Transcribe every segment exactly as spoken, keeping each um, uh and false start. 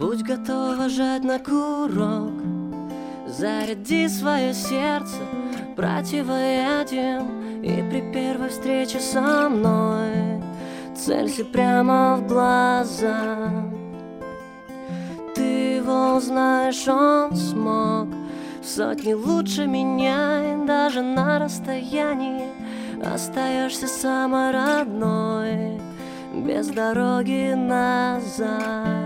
Будь готова жать на курок, заряди свое сердце противоядием, и при первой встрече со мной целься прямо в глаза. Ты его знаешь, он смог в сотни лучше меня, и даже на расстоянии остаешься самой родной, без дороги назад.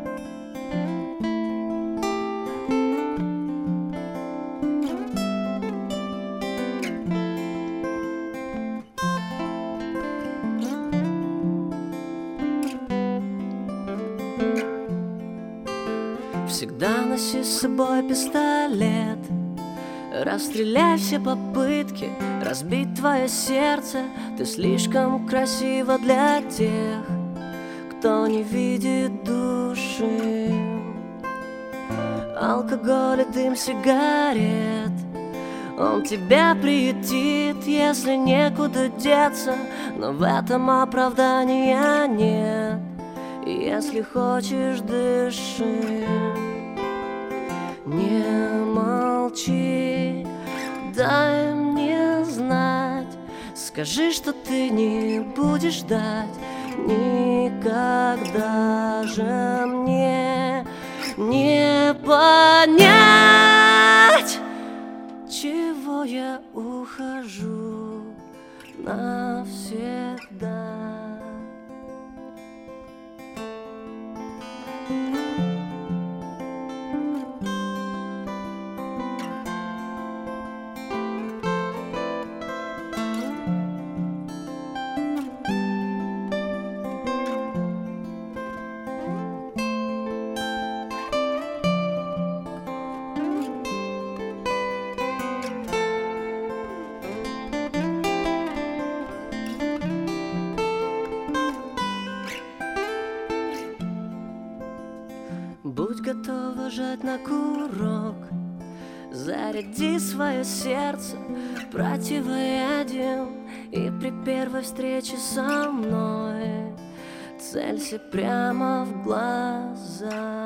Всегда носи с собой пистолет, расстреляй все попытки разбить твое сердце. Ты слишком красива для тех, кто не видит души. Алкоголь и дым сигарет, он тебя приютит, если некуда деться, но в этом оправдания нет. Если хочешь, дыши, не молчи, дай мне знать. Скажи, что ты не будешь ждать никогда же мне не понять, чего я ухожу навсегда. Будь готова жать на курок, заряди свое сердце противоядием, и при первой встрече со мной целься прямо в глаза.